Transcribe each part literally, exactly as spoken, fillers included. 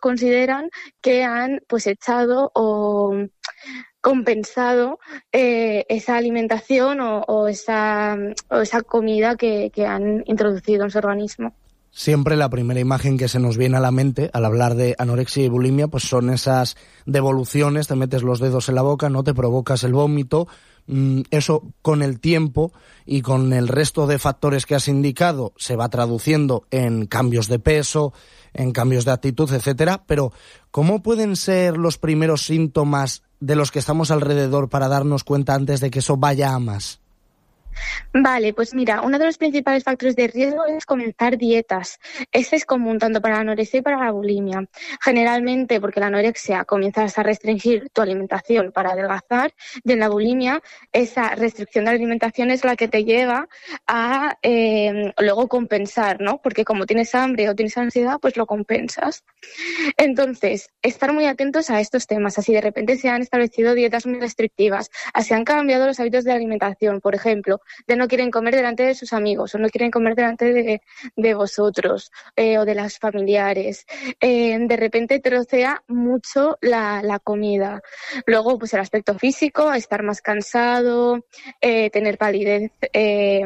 consideran que han pues echado o compensado eh, esa alimentación o, o, esa, o esa comida que, que han introducido en su organismo. Siempre la primera imagen que se nos viene a la mente al hablar de anorexia y bulimia pues son esas devoluciones, te metes los dedos en la boca, no te provocas el vómito. Eso con el tiempo y con el resto de factores que has indicado se va traduciendo en cambios de peso, en cambios de actitud, etcétera. Pero ¿cómo pueden ser los primeros síntomas de los que estamos alrededor para darnos cuenta antes de que eso vaya a más? Vale, pues mira, uno de los principales factores de riesgo es comenzar dietas. Este es común tanto para la anorexia y para la bulimia. Generalmente porque la anorexia comienzas a restringir tu alimentación para adelgazar y en la bulimia esa restricción de la alimentación es la que te lleva a eh, luego compensar, ¿no? Porque como tienes hambre o tienes ansiedad, pues lo compensas. Entonces, estar muy atentos a estos temas. Así de repente se han establecido dietas muy restrictivas, así han cambiado los hábitos de alimentación, por ejemplo, de no quieren comer delante de sus amigos o no quieren comer delante de, de vosotros eh, o de las familiares. Eh, de repente trocea mucho la, la comida. Luego, pues el aspecto físico, estar más cansado, eh, tener palidez eh,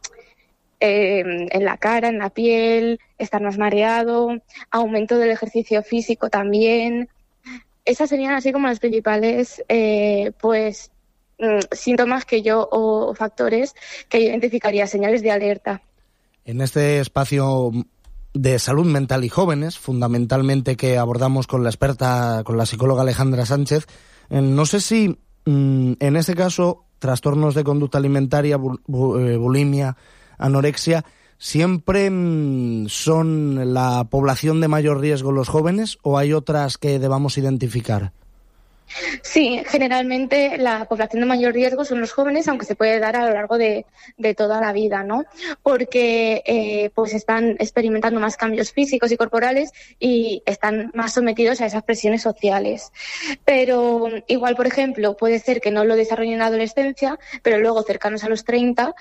eh, en la cara, en la piel, estar más mareado, aumento del ejercicio físico también. Esas serían así como las principales, eh, pues, síntomas que yo o factores que yo identificaría, señales de alerta. En este espacio de salud mental y jóvenes, fundamentalmente que abordamos con la experta, con la psicóloga Alejandra Sánchez, no sé si en este caso trastornos de conducta alimentaria, bulimia, anorexia, ¿siempre son la población de mayor riesgo los jóvenes o hay otras que debamos identificar? Sí, generalmente la población de mayor riesgo son los jóvenes, aunque se puede dar a lo largo de, de toda la vida, ¿no? Porque eh, pues están experimentando más cambios físicos y corporales y están más sometidos a esas presiones sociales. Pero igual, por ejemplo, puede ser que no lo desarrollen en la adolescencia, pero luego cercanos a los treinta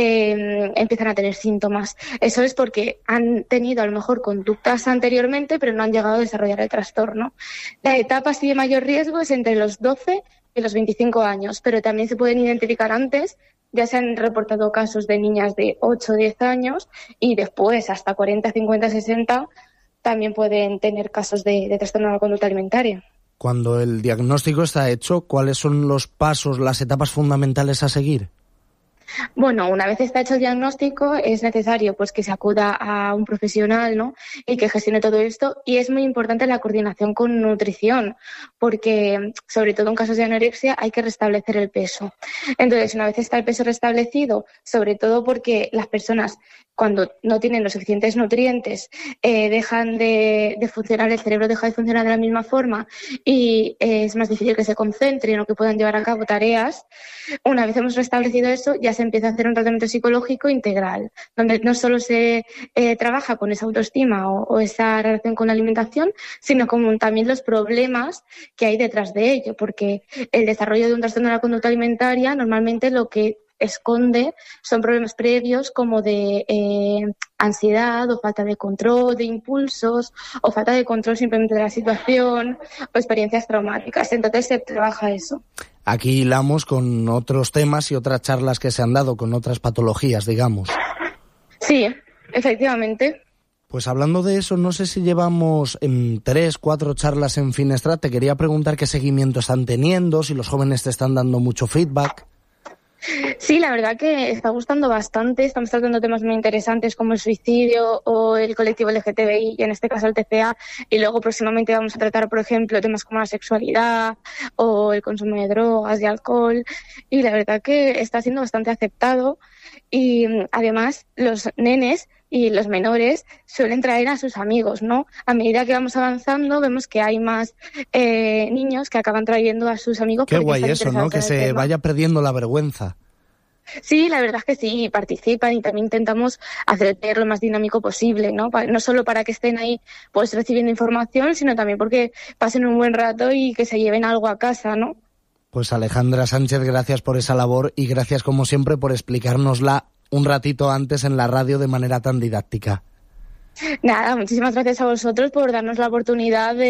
eh, empiezan a tener síntomas. Eso es porque han tenido a lo mejor conductas anteriormente, pero no han llegado a desarrollar el trastorno. La etapa así de mayor riesgo es entre los doce y los veinticinco años, pero también se pueden identificar antes. Ya se han reportado casos de niñas de ocho o diez años y después hasta cuarenta, cincuenta, sesenta también pueden tener casos de, de trastorno de la conducta alimentaria. Cuando el diagnóstico está hecho, ¿cuáles son los pasos, las etapas fundamentales a seguir? Bueno, una vez está hecho el diagnóstico es necesario pues que se acuda a un profesional, ¿no? Y que gestione todo esto, y es muy importante la coordinación con nutrición porque sobre todo en casos de anorexia hay que restablecer el peso. Entonces, una vez está el peso restablecido, sobre todo porque las personas cuando no tienen los suficientes nutrientes eh, dejan de, de funcionar, el cerebro deja de funcionar de la misma forma y eh, es más difícil que se concentren o que puedan llevar a cabo tareas. Una vez hemos restablecido eso, ya se empieza a hacer un tratamiento psicológico integral, donde no solo se eh, trabaja con esa autoestima o, o esa relación con la alimentación, sino con también los problemas que hay detrás de ello, porque el desarrollo de un trastorno de la conducta alimentaria normalmente lo que esconde son problemas previos como de eh, ansiedad o falta de control de impulsos o falta de control simplemente de la situación o experiencias traumáticas. Entonces se trabaja eso. Aquí hilamos con otros temas y otras charlas que se han dado con otras patologías, digamos. Sí, efectivamente. Pues hablando de eso, no sé si llevamos en tres, cuatro charlas en Finestrat. Te quería preguntar qué seguimiento están teniendo, si los jóvenes te están dando mucho feedback. Sí, la verdad que está gustando bastante. Estamos tratando temas muy interesantes como el suicidio o el colectivo L G T B I, y en este caso el T C A. Y luego próximamente vamos a tratar, por ejemplo, temas como la sexualidad o el consumo de drogas y alcohol. Y la verdad que está siendo bastante aceptado. Y además los nenes y los menores suelen traer a sus amigos, ¿no? A medida que vamos avanzando vemos que hay más eh, niños que acaban trayendo a sus amigos. Qué guay eso, ¿no? Que se vaya perdiendo la vergüenza. Sí, la verdad es que sí, participan y también intentamos hacer lo más dinámico posible, ¿no? No solo para que estén ahí pues recibiendo información, sino también porque pasen un buen rato y que se lleven algo a casa, ¿no? Pues Alejandra Sánchez, gracias por esa labor y gracias como siempre por explicárnosla un ratito antes en la radio de manera tan didáctica. Nada, muchísimas gracias a vosotros por darnos la oportunidad de